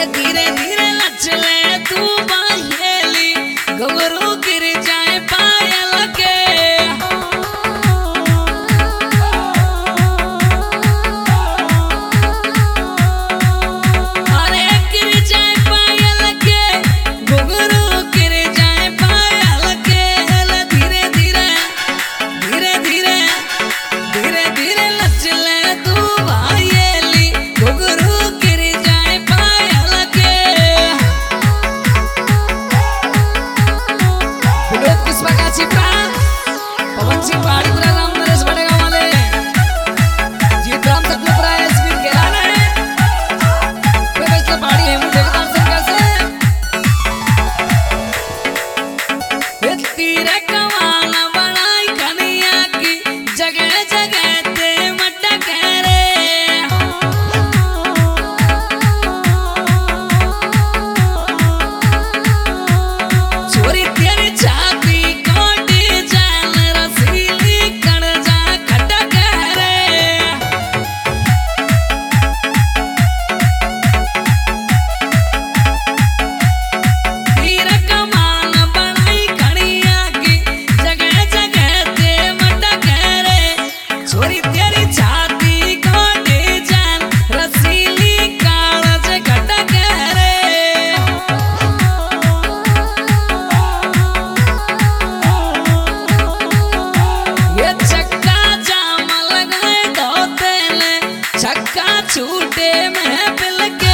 ये धीरे धीरे लचले तू बाहेली घुंघरू गिर जाए पायल के अरे गिर जाए पायल के घुंघरू गिर जाए पायल के धीरे धीरे धीरे धीरे धीरे धीरे लचले तू बाहेली घुंघरू गिर जाए पायल के विनोद पुष्पकाची प्राण पवन सिंह पहाड़ीपुरा राम नरेश बड़ेगांव वाले जीत राम सतपुरा एसपी केराना है प्रोफेसर पहाड़ी हेमू देवदार सरकार से ये तीरे कमाल बनाई कन्हैया की जगह जगह ते मटक रे छोरी तेरी छाती कोटी जान रसीली कणजा खटक रे तीर कमान बनाई कन्हैया की जगह जगह ते मटक रे छोरी तेरी छाती कोटी जान रसीली काळज खटक रे ये चक्का जाम लगाए दो तेल छक्का छूटे महफिल के